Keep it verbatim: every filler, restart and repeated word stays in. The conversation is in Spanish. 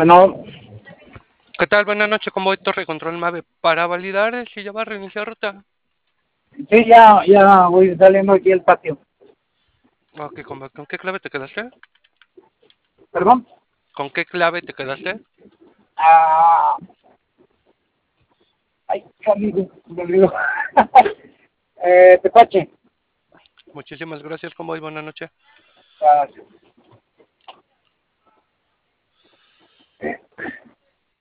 Bueno, ¿Qué tal? Buenas noches, convoy Torre Control Mave. Para validar eh, si ya va a reiniciar ruta. sí, ya, ya voy saliendo aquí al patio. Ok, convoy, ¿con qué clave te quedaste? ¿Perdón? ¿Con qué clave te quedaste? Ah, ay, amigo, me olvidó. eh, Tepache. Muchísimas gracias, convoy. Buenas noches. Ah,